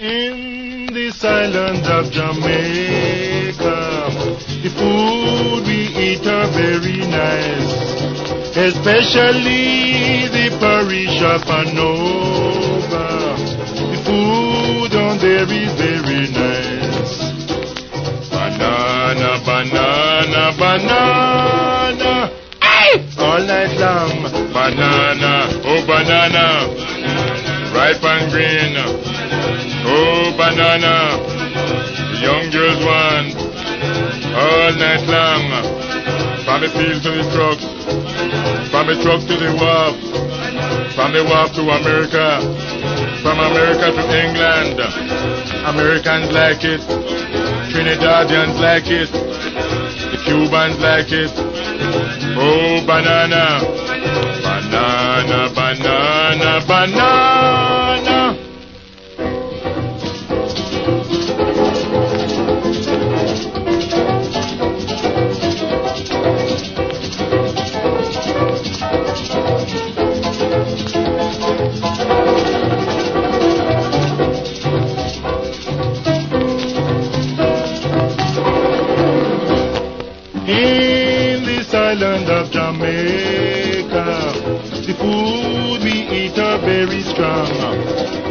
In this island of Jamaica, the food we eat are very nice, especially the parish of Panova. The food on there is very nice. Banana, banana, banana, hey! All night long. Banana, oh banana, ripe and green. Oh banana, the young girls want all night long. From the field to the truck, from the truck to the wharf, from the wharf to America, from America to England. Americans like it, Trinidadians like it, the Cubans like it. Oh banana, banana, banana, banana. In this island of Jamaica, the food we eat are very strong.